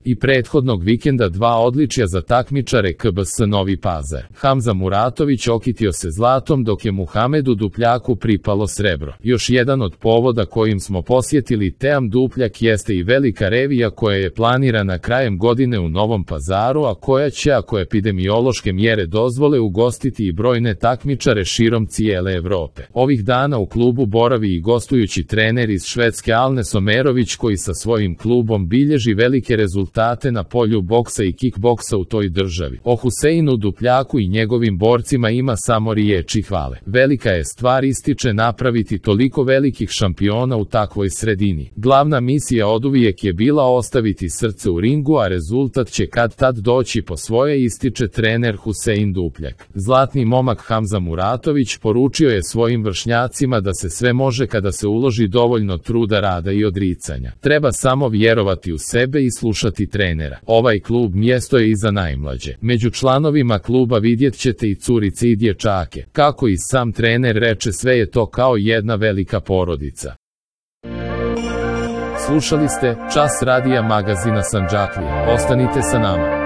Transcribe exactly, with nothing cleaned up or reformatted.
I prethodnog vikenda dva odličja za takmičare K B S Novi Pazar. Hamza Muratović okitio se zlatom dok je Muhamedu Dupljaku pripalo srebro. Još jedan od povoda kojim smo posjetili Team Dupljak jeste i velika revija koja je planirana krajem godine u Novom Pazaru, a koja će, ako epidemiološke mjere dozvole, ugostiti i brojne takmičare širom cijele Evrope. Ovih dana u klubu boravi i gostujući trener iz Švedske Alnes Omerović koji sa svojim klubom bilježi velike rezultate na polju boksa i kickboksa u toj državi. O Huseinu Dupljaku i njegovim borcima ima samo riječi hvale. Velika je stvar, ističe, napraviti toliko velikih šampiona u takvoj sredini. Glavna misija oduvijek je bila ostaviti srce u ringu, a rezultat će kad tad doći po svoje, ističe trener Husein Dupljak. Zlatni momak Hamza Muratović poručio je svojim vršnjacima da se sve može kada se uloži dovoljno truda, rada i odricanja. Treba samo vjerovati u sebe i slušati trenera. Ovaj klub mjesto je i za najmlađe. Među članovima kluba vidjet ćete i curice i dječake. Kako i sam trener reče, sve je to kao jedna velika porodica. Slušali ste Čas radija magazina Sandžaklija. Ostanite sa nama.